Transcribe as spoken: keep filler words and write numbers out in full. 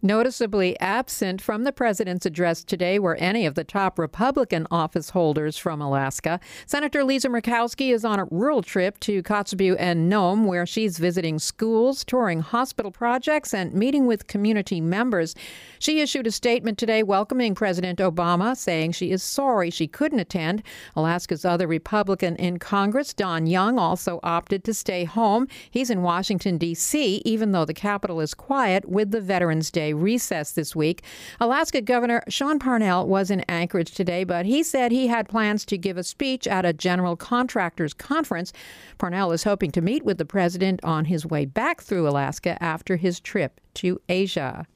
Noticeably absent from the president's address today were any of the top Republican office holders from Alaska. Senator Lisa Murkowski is on a rural trip to Kotzebue and Nome, where she's visiting schools, touring hospital projects, and meeting with community members. She issued a statement today welcoming President Obama, saying she is sorry she couldn't attend. Alaska's other Republican in Congress, Don Young, also opted to stay home. He's in Washington, D C, even though the Capitol is quiet with the Veterans Day recess this week. Alaska Governor Sean Parnell was in Anchorage today, but he said he had plans to give a speech at a general contractors conference. Parnell is hoping to meet with the president on his way back through Alaska after his trip to Asia.